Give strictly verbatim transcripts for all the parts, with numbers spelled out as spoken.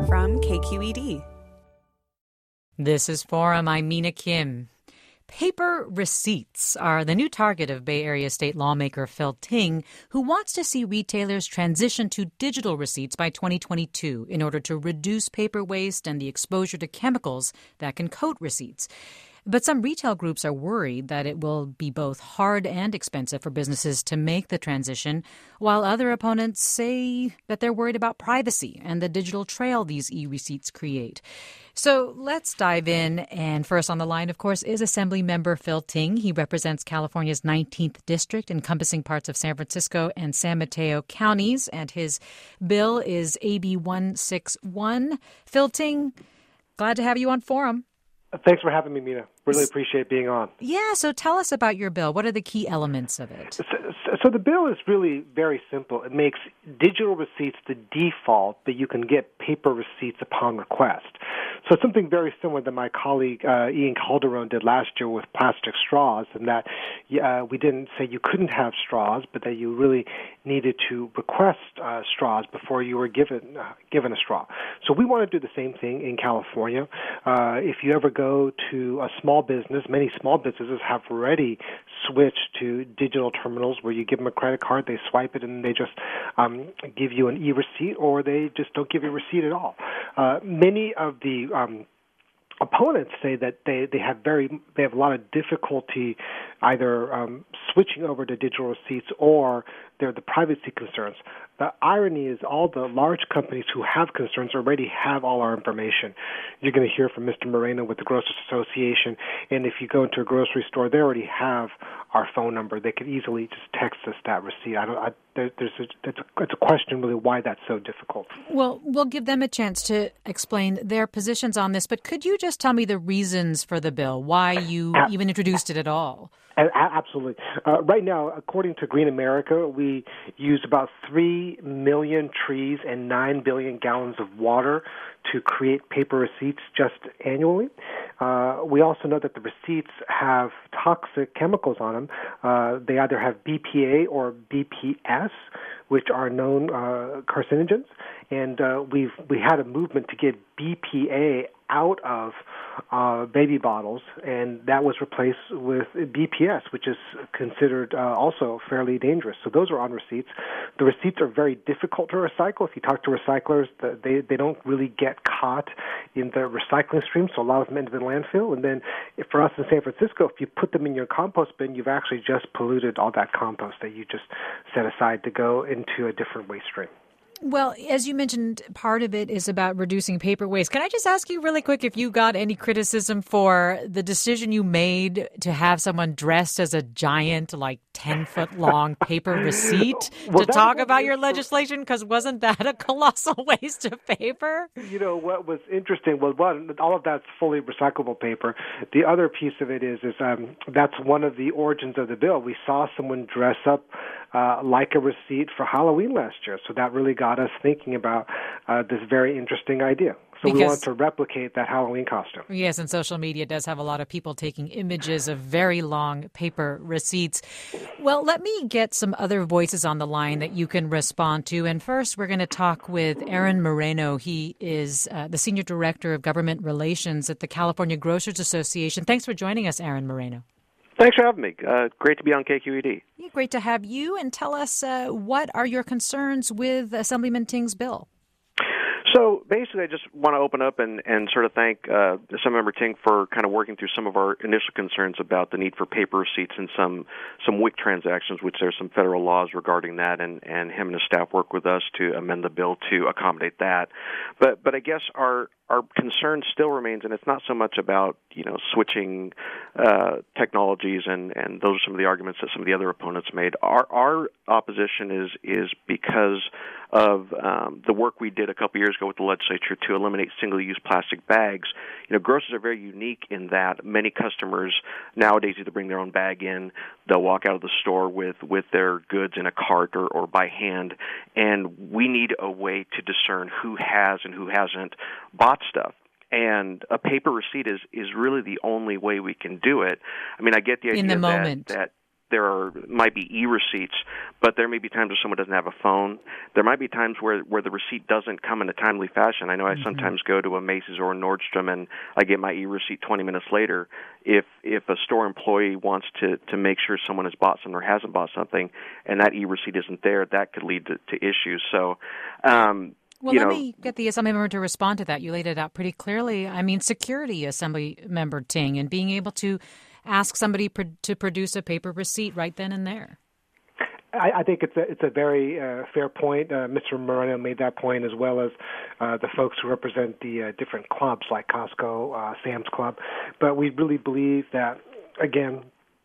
from K Q E D. This is Forum. I'm Mina Kim. Paper receipts are the new target of Bay Area state lawmaker Phil Ting, who wants to see retailers transition to digital receipts by twenty twenty-two in order to reduce paper waste and the exposure to chemicals that can coat receipts. But some retail groups are worried that it will be both hard and expensive for businesses to make the transition, while other opponents say that they're worried about privacy and the digital trail these e-receipts create. So let's dive in. And first on the line, of course, is Assembly Member Phil Ting. He represents California's nineteenth District, encompassing parts of San Francisco and San Mateo counties. And his bill is A B one sixty-one. Phil Ting, glad to have you on Forum. Thanks for having me, Mina. Really appreciate being on. Yeah, so tell us about your bill. What are the key elements of it? So, so the bill is really very simple. It makes digital receipts the default, but you can get paper receipts upon request. So it's something very similar that my colleague uh, Ian Calderon did last year with plastic straws, in that uh, we didn't say you couldn't have straws, but that you really needed to request uh, straws before you were given uh, given a straw. So we want to do the same thing in California. Uh, if you ever go to a small business, many small businesses have already switched to digital terminals where you give them a credit card, they swipe it, and they just um, give you an e-receipt, or they just don't give you a receipt at all. Uh, many of the um, opponents say that they, they have very they have a lot of difficulty either um, switching over to digital receipts, or they're the privacy concerns. The irony is all the large companies who have concerns already have all our information. You're going to hear from Mister Moreno with the Grocers Association, and if you go into a grocery store, they already have our phone number. They could easily just text us that receipt. I don't. I, there, there's a, it's, a, it's a question really why that's so difficult. Well, we'll give them a chance to explain their positions on this, but could you just tell me the reasons for the bill, why you uh, even introduced it at all? Absolutely. Uh, right now, according to Green America, we use about three million trees and nine billion gallons of water to create paper receipts just annually. Uh, we also know that the receipts have toxic chemicals on them. Uh, they either have B P A or B P S, which are known uh, carcinogens. And uh, we've we had a movement to get B P A out of uh, baby bottles, and that was replaced with B P S, which is considered uh, also fairly dangerous. So those are on receipts. The receipts are very difficult to recycle. If you talk to recyclers, they they don't really get caught in the recycling stream, so a lot of them end up in landfill. And then if, for us in San Francisco, if you put them in your compost bin, you've actually just polluted all that compost that you just set aside to go into a different waste stream. Well, as you mentioned, part of it is about reducing paper waste. Can I just ask you really quick if you got any criticism for the decision you made to have someone dressed as a giant, like ten-foot-long paper receipt well, to talk about your legislation? Because wasn't that a colossal waste of paper? You know, what was interesting was, one, all of that's fully recyclable paper. The other piece of it is, is um, that's one of the origins of the bill. We saw someone dress up uh, like a receipt for Halloween last year, so that really got us thinking about uh, this very interesting idea. So because, we wanted to replicate that Halloween costume. Yes, and social media does have a lot of people taking images of very long paper receipts. Well, let me get some other voices on the line that you can respond to. And first, we're going to talk with Aaron Moreno. He is uh, the Senior Director of Government Relations at the California Grocers Association. Thanks for joining us, Aaron Moreno. Thanks for having me. Uh, great to be on K Q E D. Yeah, great to have you. And tell us, uh, what are your concerns with Assemblyman Ting's bill? So basically, I just want to open up and, and sort of thank uh, Assemblymember Ting for kind of working through some of our initial concerns about the need for paper receipts and some some W I C transactions, which there's some federal laws regarding that, and, and him and his staff work with us to amend the bill to accommodate that. But but I guess our our concern still remains, and it's not so much about, you know, switching uh, technologies, and, and those are some of the arguments that some of the other opponents made. Our our opposition is is because of um, the work we did a couple years ago with the legislature to eliminate single-use plastic bags. You know, grocers are very unique in that many customers nowadays either bring their own bag in, they'll walk out of the store with, with their goods in a cart or, or by hand, and we need a way to discern who has and who hasn't bought stuff. And a paper receipt is, is really the only way we can do it. I mean, I get the idea in the that, moment. that there are might be e-receipts, but there may be times where someone doesn't have a phone. There might be times where, where the receipt doesn't come in a timely fashion. I know I mm-hmm. sometimes go to a Macy's or a Nordstrom and I get my e-receipt twenty minutes later. If if a store employee wants to, to make sure someone has bought something or hasn't bought something and that e-receipt isn't there, that could lead to, to issues. So, um, Well, you let know, me get the Assembly member to respond to that. You laid it out pretty clearly. I mean, security, Assembly member Ting, and being able to ask somebody pro- to produce a paper receipt right then and there. I, I think it's a it's a very uh, fair point. Uh, Mister Moreno made that point, as well as uh, the folks who represent the uh, different clubs like Costco, uh, Sam's Club. But we really believe that, again,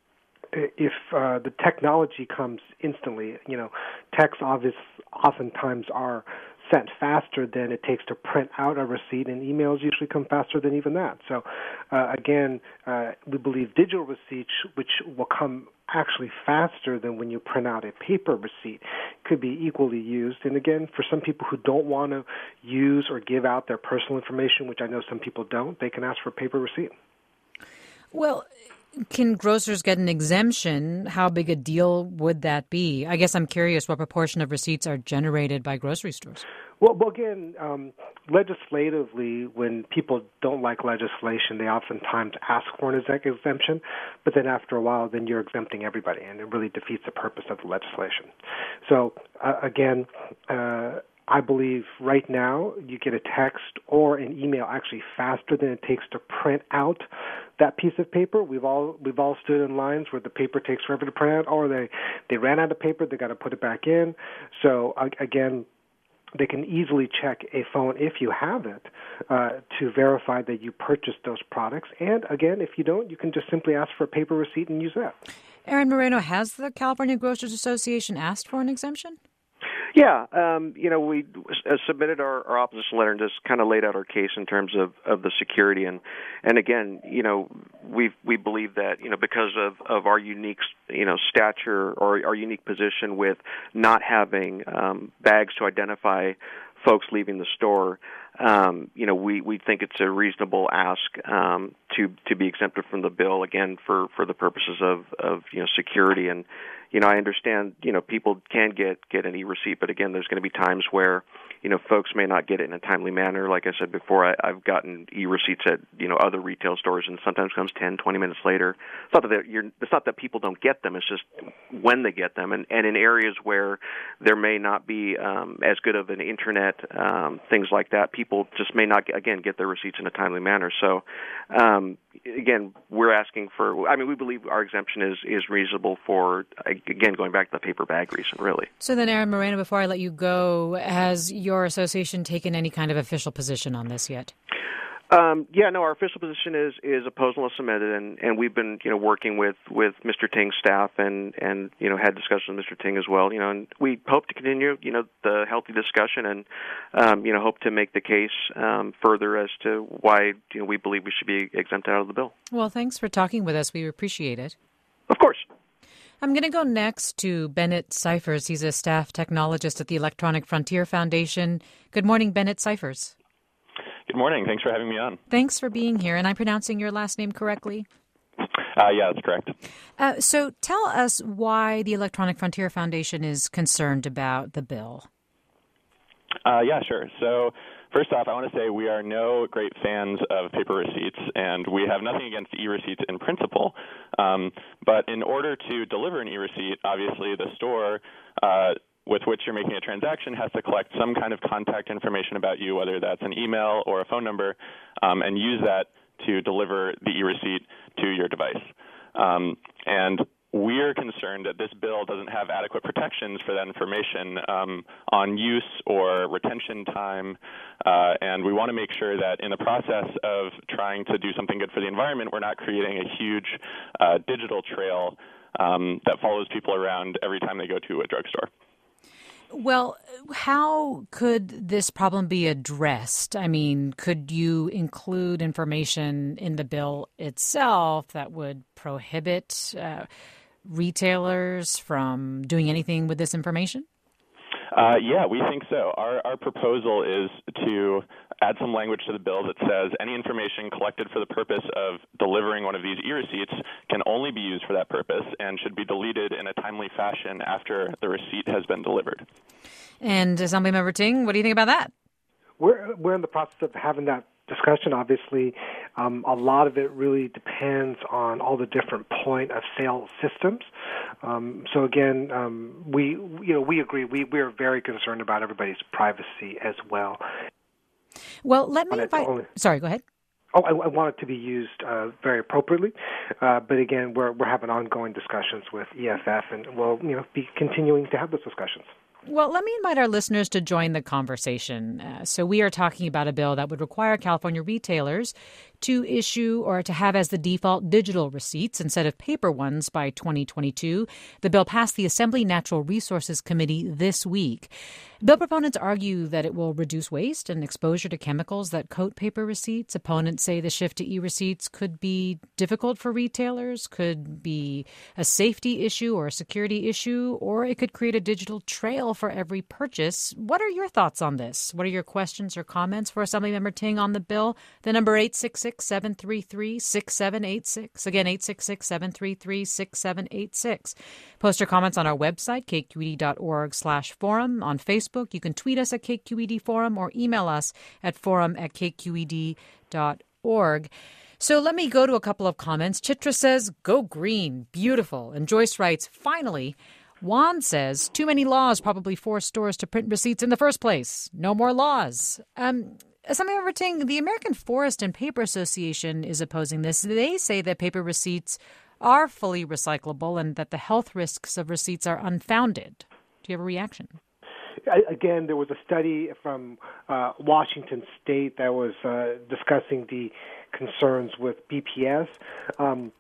if uh, the technology comes instantly, you know, texts obvious, oftentimes are sent faster than it takes to print out a receipt, and emails usually come faster than even that. So, uh, again, uh, we believe digital receipts, which will come actually faster than when you print out a paper receipt, could be equally used. And again, for some people who don't want to use or give out their personal information, which I know some people don't, they can ask for a paper receipt. Well, can grocers get an exemption? How big a deal would that be? I guess I'm curious what proportion of receipts are generated by grocery stores. Well, well again, um, legislatively, when people don't like legislation, they oftentimes ask for an exemption, but then after a while, then you're exempting everybody, and it really defeats the purpose of the legislation. So, uh, again, uh, I believe right now you get a text or an email actually faster than it takes to print out that piece of paper. We've all we've all stood in lines where the paper takes forever to print out, or they, they ran out of paper, they got to put it back in. So uh, again, they can easily check a phone if you have it uh, to verify that you purchased those products. And again, if you don't, you can just simply ask for a paper receipt and use that. Aaron Moreno, has the California Grocers Association asked for an exemption? Yeah, um, you know, we uh, submitted our, our opposition letter and just kind of laid out our case in terms of, of the security. And, and again, you know, we we believe that, you know, because of, of our unique, you know, stature or our unique position with not having um, bags to identify folks leaving the store, um, you know, we, we think it's a reasonable ask um, to to be exempted from the bill, again, for, for the purposes of, of, you know, security. And, you know, I understand, you know, people can get, get an e-receipt, but again, there's going to be times where, you know, folks may not get it in a timely manner. Like I said before, I, I've gotten e-receipts at, you know, other retail stores, and sometimes comes ten, twenty minutes later. It's not that you're, it's not that people don't get them, it's just when they get them. And, and in areas where there may not be um, as good of an internet, um, things like that, people just may not, again, get their receipts in a timely manner. So, um, again, we're asking for, I mean, we believe our exemption is, is reasonable for, again, going back to the paper bag reason, really. So then, Aaron Moreno, before I let you go, has your association taken any kind of official position on this yet? Um, yeah, no, our official position is, is opposed unless amended, and, and we've been, you know, working with, with Mister Ting's staff and, and, you know, had discussions with Mister Ting as well, you know, and we hope to continue, you know, the healthy discussion and, um, you know, hope to make the case um, further as to why, you know, we believe we should be exempted out of the bill. Well, thanks for talking with us. We appreciate it. Of course. I'm going to go next to Bennett Cyphers. He's a staff technologist at the Electronic Frontier Foundation. Good morning, Bennett Cyphers. Good morning. Thanks for having me on. Thanks for being here. And I'm pronouncing your last name correctly? Uh, yeah, that's correct. Uh, so tell us why the Electronic Frontier Foundation is concerned about the bill. Uh, yeah, sure. So first off, I want to say we are no great fans of paper receipts, and we have nothing against e-receipts in principle. Um, but in order to deliver an e-receipt, obviously the store uh, with which you're making a transaction has to collect some kind of contact information about you, whether that's an email or a phone number, um, and use that to deliver the e-receipt to your device. Um, and we're concerned that this bill doesn't have adequate protections for that information um, on use or retention time, uh, and we want to make sure that in the process of trying to do something good for the environment, we're not creating a huge uh, digital trail um, that follows people around every time they go to a drugstore. Well, how could this problem be addressed? I mean, could you include information in the bill itself that would prohibit uh, retailers from doing anything with this information? Uh, yeah, we think so. Our, our proposal is to add some language to the bill that says any information collected for the purpose of delivering one of these e-receipts can only be used for that purpose and should be deleted in a timely fashion after the receipt has been delivered. And Assemblymember Ting, what do you think about that? We're we're in the process of having that discussion. Obviously, um, a lot of it really depends on all the different point of sale systems. Um, so again, um, we you know we agree. We we are very concerned about everybody's privacy as well. Well, let me invite. Only, sorry, go ahead. Oh, I, I want it to be used uh, very appropriately, uh, but again, we're we're having ongoing discussions with E F F, and we'll you know be continuing to have those discussions. Well, let me invite our listeners to join the conversation. Uh, so we are talking about a bill that would require California retailers to issue or to have as the default digital receipts instead of paper ones by twenty twenty-two. The bill passed the Assembly Natural Resources Committee this week. Bill proponents argue that it will reduce waste and exposure to chemicals that coat paper receipts. Opponents say the shift to e-receipts could be difficult for retailers, could be a safety issue or a security issue, or it could create a digital trail for every purchase. What are your thoughts on this? What are your questions or comments for Assemblymember Ting on the bill? The number eight six six, seven three three, six seven eight six. Again, eight six six, seven three three, six seven eight six. Post your comments on our website, k q e d dot org slash forum. On Facebook, you can tweet us at K Q E D Forum or email us at forum at k q e d dot org. So let me go to a couple of comments. Chitra says, go green, beautiful. And Joyce writes, finally. Juan says, too many laws probably force stores to print receipts in the first place. No more laws. Um, Assemblymember Ting, the American Forest and Paper Association is opposing this. They say that paper receipts are fully recyclable and that the health risks of receipts are unfounded. Do you have a reaction? Again, there was a study from uh, Washington State that was uh, discussing the concerns with B P S. Um,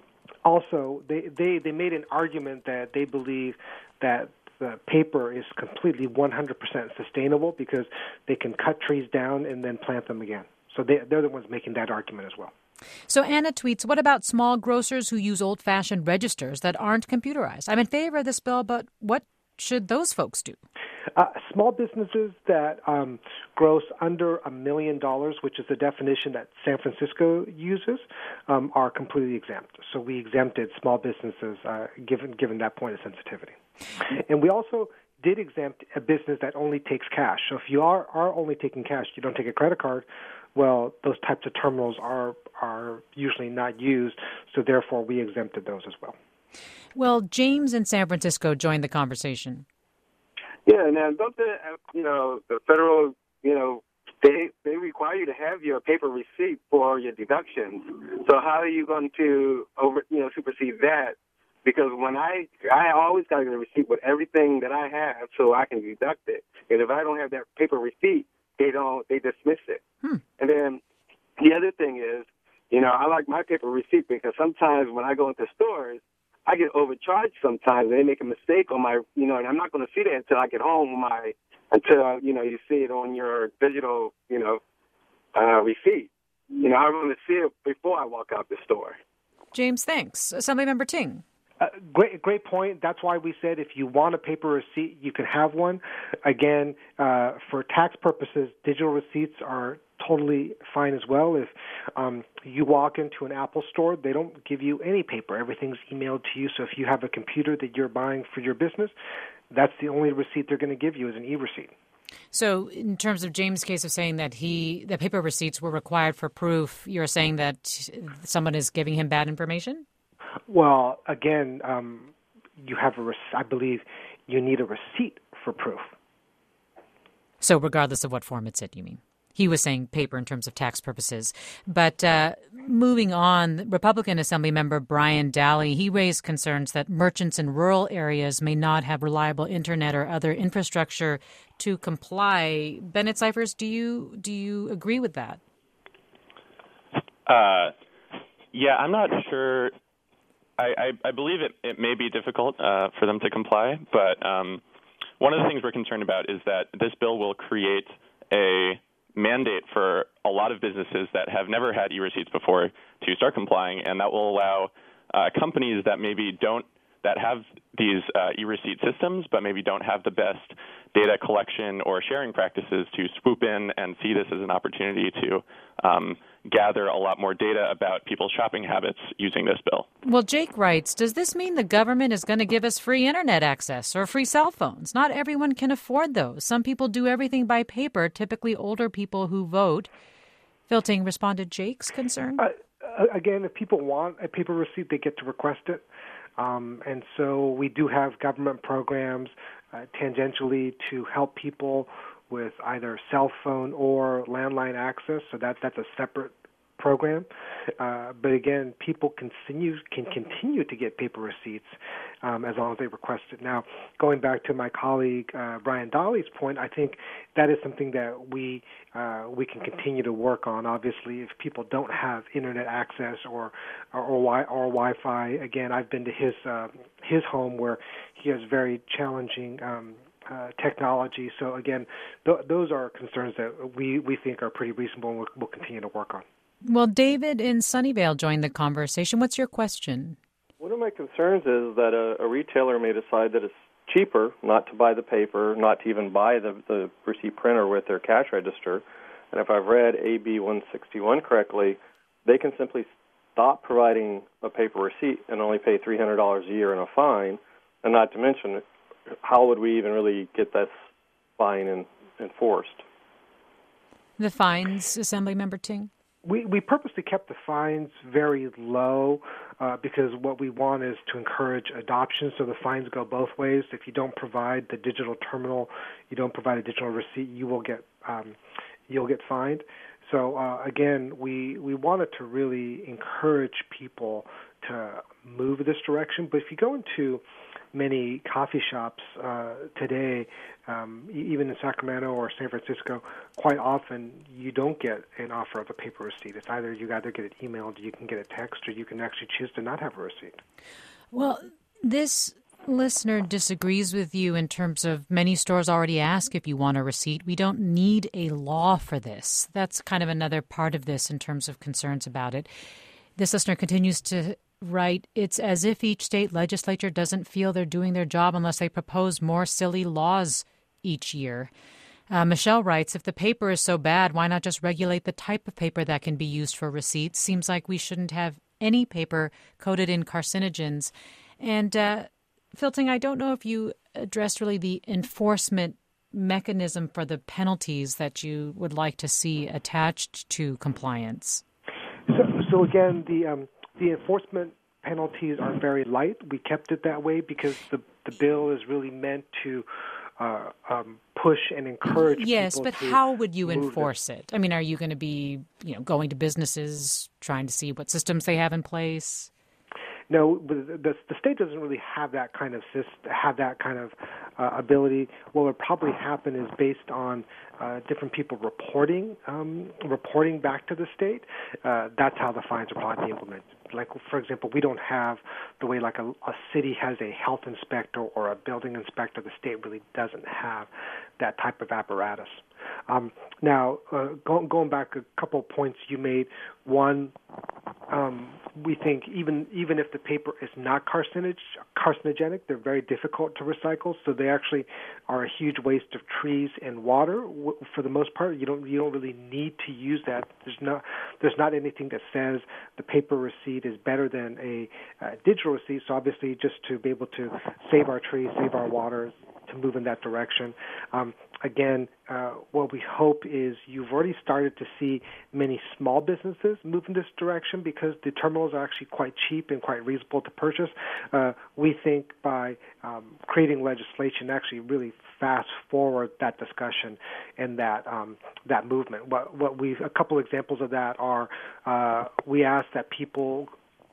also, they, they, they made an argument that they believe that the paper is completely one hundred percent sustainable because they can cut trees down and then plant them again. So they, they're the ones making that argument as well. So Anna tweets, what about small grocers who use old-fashioned registers that aren't computerized? I'm in favor of this bill, but what should those folks do? Uh, small businesses that um, gross under a million dollars, which is the definition that San Francisco uses, um, are completely exempt. So we exempted small businesses uh, given given that point of sensitivity. And we also did exempt a business that only takes cash. So if you are, are only taking cash, you don't take a credit card, well, those types of terminals are are usually not used, so therefore we exempted those as well. Well, James in San Francisco joined the conversation. Yeah, now don't the you know the federal you know they they require you to have your paper receipt for your deductions. So how are you going to over you know supersede that? Because when I I always got to get a receipt with everything that I have so I can deduct it. And if I don't have that paper receipt, they don't they dismiss it. Hmm. And then the other thing is, you know, I like my paper receipt because sometimes when I go into stores, I get overcharged sometimes. They make a mistake on my, you know, and I'm not going to see that until I get home. With my, until you know, you see it on your digital, you know, uh, receipt. You know, I want to see it before I walk out the store. James, thanks. Assemblymember Ting. Uh, great, great point. That's why we said if you want a paper receipt, you can have one. Again, uh, for tax purposes, digital receipts are totally fine as well. If um, you walk into an Apple store, they don't give you any paper. Everything's emailed to you. So if you have a computer that you're buying for your business, that's the only receipt they're going to give you is an e-receipt. So in terms of James' case of saying that he the paper receipts were required for proof, you're saying that someone is giving him bad information? Well, again, um, you have a. Rec- I believe you need a receipt for proof. So regardless of what form it's in, you mean? He was saying paper in terms of tax purposes. But uh, moving on, Republican Assemblymember Brian Daly, he raised concerns that merchants in rural areas may not have reliable internet or other infrastructure to comply. Bennett Cyphers, do you do you agree with that? Uh, yeah, I'm not sure. I, I, I believe it, it may be difficult uh, for them to comply, but um, one of the things we're concerned about is that this bill will create a mandate for a lot of businesses that have never had e-receipts before to start complying, and that will allow uh, companies that maybe don't, that have these uh, e-receipt systems, but maybe don't have the best data collection or sharing practices to swoop in and see this as an opportunity to um, gather a lot more data about people's shopping habits using this bill. Well, Jake writes, does this mean the government is going to give us free internet access or free cell phones? Not everyone can afford those. Some people do everything by paper, typically older people who vote. Phil Ting responded Jake's concern. Uh, again, if people want a paper receipt, they get to request it. Um, and so we do have government programs uh, tangentially to help people with either cell phone or landline access. So that, that's a separate program. Uh, but again, people continue, can continue to get paper receipts um, as long as they request it. Now, going back to my colleague uh, Brian Dolly's point, I think that is something that we uh, we can continue to work on. Obviously, if people don't have internet access or or, or, wi- or Wi-Fi, again, I've been to his uh, his home where he has very challenging um, uh, technology. So again, th- those are concerns that we, we think are pretty reasonable and we'll, we'll continue to work on. Well, David in Sunnyvale joined the conversation. What's your question? One of my concerns is that a, a retailer may decide that it's cheaper not to buy the paper, not to even buy the, the receipt printer with their cash register. And if I've read A B one sixty-one correctly, they can simply stop providing a paper receipt and only pay three hundred dollars a year in a fine. And not to mention, how would we even really get this fine in, enforced? The fines, Assemblymember Ting? We we purposely kept the fines very low uh, because what we want is to encourage adoption, so the fines go both ways. If you don't provide the digital terminal, you don't provide a digital receipt, you will get um, you'll get fined. So uh, again, we we wanted to really encourage people to move this direction. But if you go into many coffee shops uh, today, um, even in Sacramento or San Francisco, quite often you don't get an offer of a paper receipt. It's either you either get it emailed, you can get a text, or you can actually choose to not have a receipt. Well, this listener disagrees with you in terms of many stores already ask if you want a receipt. We don't need a law for this. That's kind of another part of this in terms of concerns about it. This listener continues to write, it's as if each state legislature doesn't feel they're doing their job unless they propose more silly laws each year. Uh, Michelle writes, if the paper is so bad, why not just regulate the type of paper that can be used for receipts? Seems like we shouldn't have any paper coated in carcinogens. And uh, Phil Ting, I don't know if you addressed really the enforcement mechanism for the penalties that you would like to see attached to compliance. So, so again, the um, the enforcement penalties are very light. We kept it that way because the the bill is really meant to uh, um, push and encourage yes, people. Yes, but to how would you enforce them. it? I mean, are you going to be, you know, going to businesses, trying to see what systems they have in place? No, the, the state doesn't really have that kind of have that kind of uh, ability. What would probably happen is based on uh, different people reporting um, reporting back to the state. Uh, that's how the fines are probably implemented. Like, for example, we don't have the way like a, a city has a health inspector or a building inspector. The state really doesn't have that type of apparatus. Um, now, uh, go, going back a couple of points you made. One, um, we think even even if the paper is not carcinog- carcinogenic, they're very difficult to recycle. So they actually are a huge waste of trees and water. For the most part, you don't you don't really need to use that. There's no there's not anything that says the paper receipt is better than a uh, digital receipt. So obviously, just to be able to save our trees, save our water, to move in that direction. Um, again, uh, what we hope is you've already started to see many small businesses move in this direction because the terminals are actually quite cheap and quite reasonable to purchase. Uh, we think by um, creating legislation, actually really fast forward that discussion and that um, that movement. What what we a couple examples of that are uh, we ask that people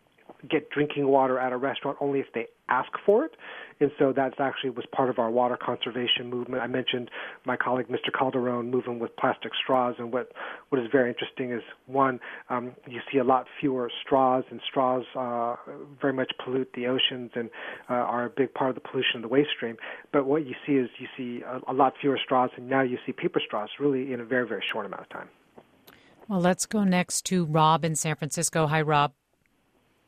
get drinking water at a restaurant only if they ask for it. And so that's actually was part of our water conservation movement. I mentioned my colleague, Mister Calderon, moving with plastic straws. And what, what is very interesting is, one, um, you see a lot fewer straws, and straws uh, very much pollute the oceans and uh, are a big part of the pollution of the waste stream. But what you see is you see a, a lot fewer straws, and now you see paper straws really in a very, very short amount of time. Well, let's go next to Rob in San Francisco. Hi, Rob.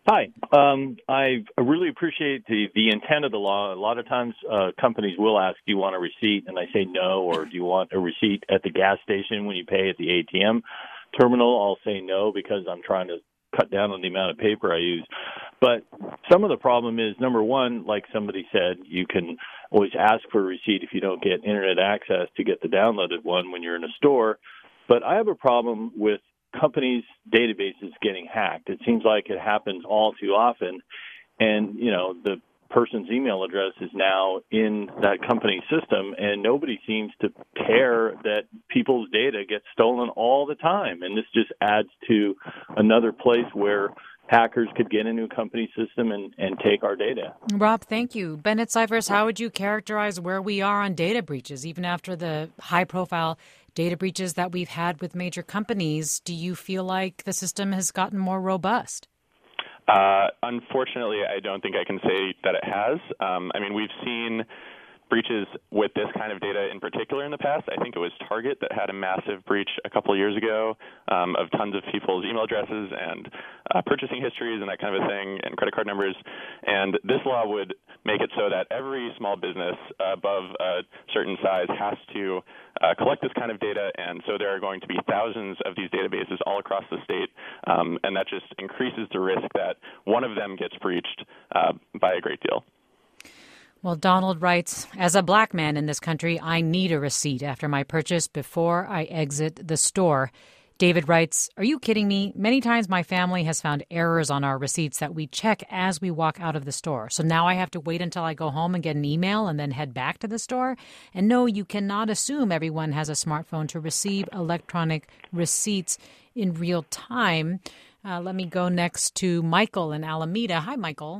Hi. Um, I really appreciate the, the intent of the law. A lot of times uh, companies will ask, do you want a receipt? And I say no. Or do you want a receipt at the gas station when you pay at the A T M terminal? I'll say no because I'm trying to cut down on the amount of paper I use. But some of the problem is, number one, like somebody said, you can always ask for a receipt if you don't get internet access to get the downloaded one when you're in a store. But I have a problem with companies' databases getting hacked. It seems like it happens all too often. And, you know, the person's email address is now in that company system, and nobody seems to care that people's data gets stolen all the time. And this just adds to another place where hackers could get into a company system and, and take our data. Rob, thank you. Bennett Cyphers, how would you characterize where we are on data breaches, even after the high-profile data breaches that we've had with major companies? Do you feel like the system has gotten more robust? Uh, unfortunately, I don't think I can say that it has. Um, I mean, we've seen breaches with this kind of data in particular in the past. I think it was Target that had a massive breach a couple of years ago um, of tons of people's email addresses and uh, purchasing histories and that kind of a thing, and credit card numbers. And this law would make it so that every small business above a certain size has to uh, collect this kind of data, and so there are going to be thousands of these databases all across the state, um, and that just increases the risk that one of them gets breached uh, by a great deal. Well, Donald writes, as a black man in this country, I need a receipt after my purchase before I exit the store. David writes, are you kidding me? Many times my family has found errors on our receipts that we check as we walk out of the store. So now I have to wait until I go home and get an email and then head back to the store? And no, you cannot assume everyone has a smartphone to receive electronic receipts in real time. Uh, let me go next to Michael in Alameda. Hi, Michael.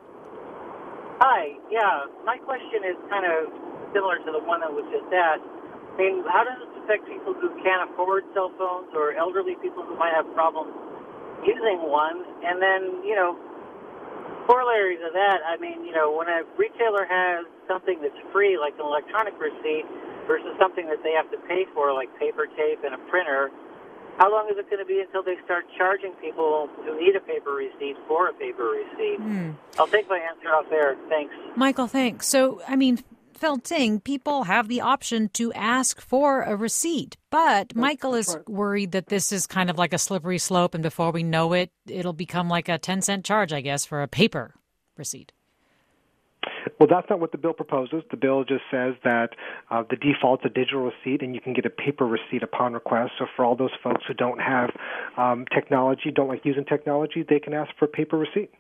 Hi, yeah, my question is kind of similar to the one that was just asked. I mean, how does this affect people who can't afford cell phones or elderly people who might have problems using one? And then, you know, corollary to that, I mean, you know, when a retailer has something that's free, like an electronic receipt, versus something that they have to pay for, like paper tape and a printer, how long is it going to be until they start charging people who need a paper receipt for a paper receipt? Mm. I'll take my answer off there. Thanks. Michael, thanks. So, I mean, Felting, people have the option to ask for a receipt, but That's Michael is right. worried that this is kind of like a slippery slope, and before we know it, it'll become like a ten cent charge, I guess, for a paper receipt. Well, that's not what the bill proposes. The bill just says that uh, the default's a digital receipt, and you can get a paper receipt upon request. So for all those folks who don't have um, technology, don't like using technology, they can ask for a paper receipt.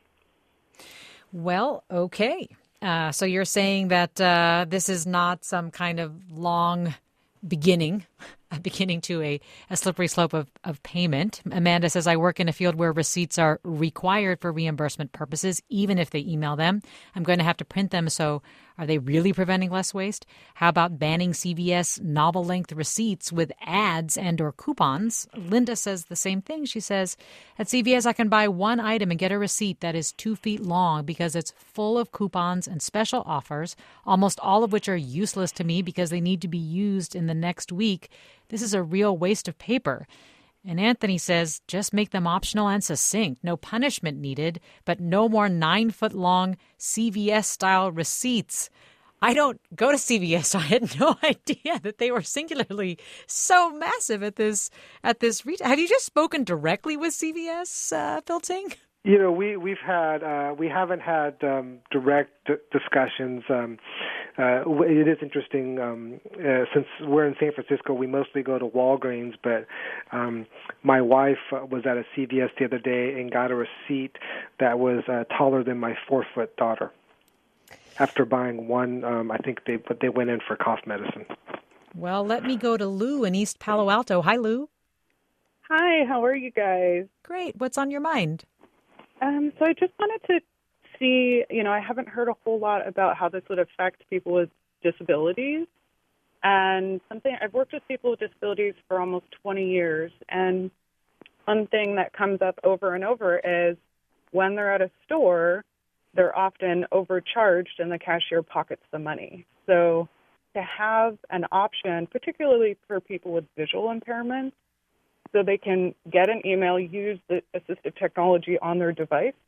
Well, okay. Uh, so you're saying that uh, this is not some kind of long beginning, a beginning to a, a slippery slope of, of payment. Amanda says, I work in a field where receipts are required for reimbursement purposes, even if they email them. I'm going to have to print them, so are they really preventing less waste? How about banning C V S novel-length receipts with ads and or coupons? Linda says the same thing. She says, at C V S, I can buy one item and get a receipt that is two feet long because it's full of coupons and special offers, almost all of which are useless to me because they need to be used in the next week. This is a real waste of paper. And Anthony says, just make them optional and succinct. No punishment needed, but no more nine-foot-long C V S-style receipts. I don't go to C V S, so I had no idea that they were singularly so massive at this at this retail. Have you just spoken directly with C V S, uh, Felting? You know, we we've had uh, we haven't had um, direct d- discussions. Um, uh, it is interesting um, uh, since we're in San Francisco. We mostly go to Walgreens, but um, my wife was at a C V S the other day and got a receipt that was uh, taller than my four-foot daughter. After buying one, um, I think they but they went in for cough medicine. Well, let me go to Lou in East Palo Alto. Hi, Lou. Hi, how are you guys? Great. What's on your mind? Um, so I just wanted to see, you know, I haven't heard a whole lot about how this would affect people with disabilities. And something, I've worked with people with disabilities for almost twenty years. And one thing that comes up over and over is when they're at a store, they're often overcharged and the cashier pockets the money. So to have an option, particularly for people with visual impairments, so they can get an email, use the assistive technology on their device,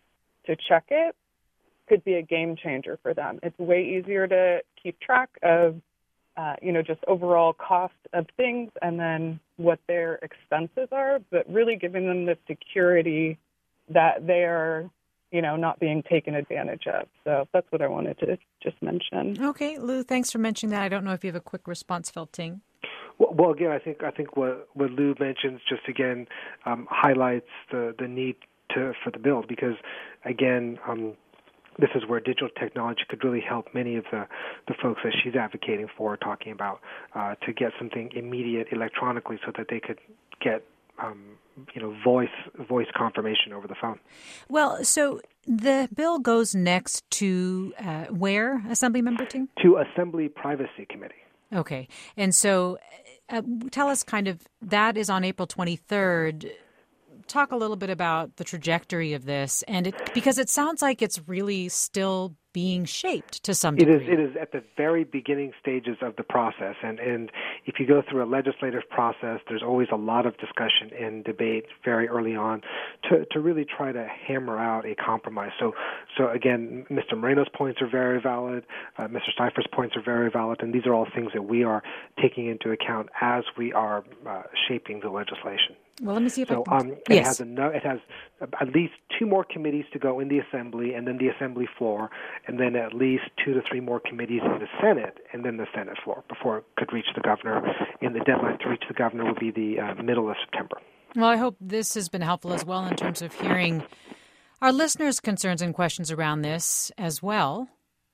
to check it could be a game changer for them. It's way easier to keep track of, uh, you know, just overall cost of things and then what their expenses are, but really giving them the security that they are, you know, not being taken advantage of. So that's what I wanted to just mention. Okay, Lou, thanks for mentioning that. I don't know if you have a quick response, Phil Ting. Well, well again, I think I think what, what Lou mentions just again um, highlights the, the need to for the bill because, again, um, this is where digital technology could really help many of the, the folks that she's advocating for, talking about, uh, to get something immediate electronically so that they could get, um, you know, voice voice confirmation over the phone. Well, so the bill goes next to uh, where, Assemblymember Ting? To Assembly Privacy Committee. Okay. And so uh, tell us kind of, that is on April twenty-third. Talk a little bit about the trajectory of this, and it, because it sounds like it's really still being shaped to some degree. It is. It is at the very beginning stages of the process, and, and if you go through a legislative process, there's always a lot of discussion and debate very early on to, to really try to hammer out a compromise. So, so again, Mister Moreno's points are very valid, uh, Mister Stifer's points are very valid, and these are all things that we are taking into account as we are uh, shaping the legislation. Well, let me see if so, I can... um, it yes. has a no, it has at least two more committees to go in the Assembly, and then the Assembly floor, and then at least two to three more committees in the Senate, and then the Senate floor before it could reach the governor. And the deadline to reach the governor will be the uh, middle of September. Well, I hope this has been helpful as well in terms of hearing our listeners' concerns and questions around this as well.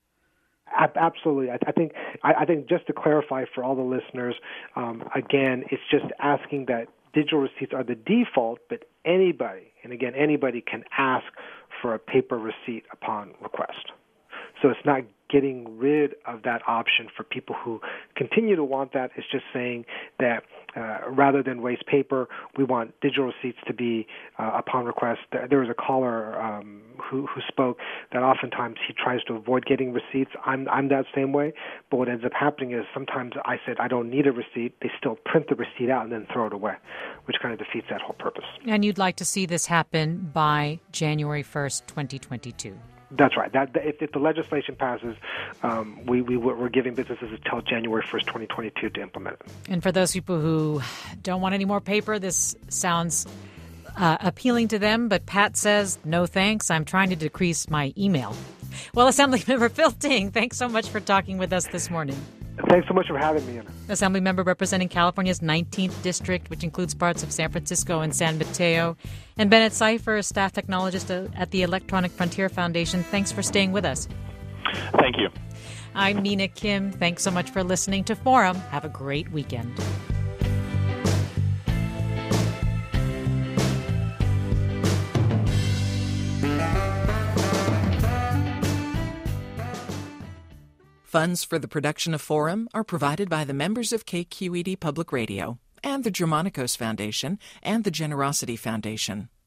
Absolutely. I think I, I think just to clarify for all the listeners, um, again, it's just asking that digital receipts are the default, but anybody, and again, anybody can ask for a paper receipt upon request. So it's not getting rid of that option for people who continue to want that. It's just saying that uh, rather than waste paper, we want digital receipts to be uh, upon request. There was a caller um, who, who spoke that oftentimes he tries to avoid getting receipts. I'm, I'm that same way, but what ends up happening is sometimes I said I don't need a receipt. They still print the receipt out and then throw it away, which kind of defeats that whole purpose. And you'd like to see this happen by January first, twenty twenty-two. That's right. That if, if the legislation passes, um, we, we we're giving businesses until January first, twenty twenty-two, to implement it. And for those people who don't want any more paper, this sounds uh, appealing to them. But Pat says, no thanks. I'm trying to decrease my email. Well, Assemblymember Phil Ting, thanks so much for talking with us this morning. Thanks so much for having me, Anna. Assemblymember representing California's nineteenth District, which includes parts of San Francisco and San Mateo. And Bennett Cipher, staff technologist at the Electronic Frontier Foundation. Thanks for staying with us. Thank you. I'm Mina Kim. Thanks so much for listening to Forum. Have a great weekend. Funds for the production of Forum are provided by the members of K Q E D Public Radio and the Germanicos Foundation and the Generosity Foundation.